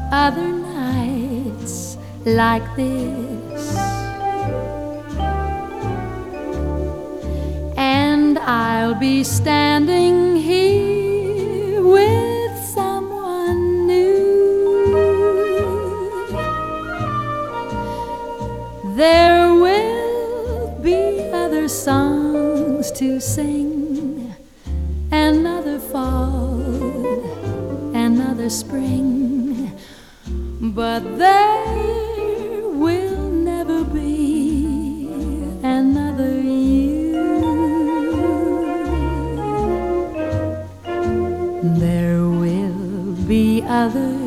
other nights like this, and I'll be standing here with someone new. There will be other songs to sing, another fall, another spring, but there will never be another you. There will be other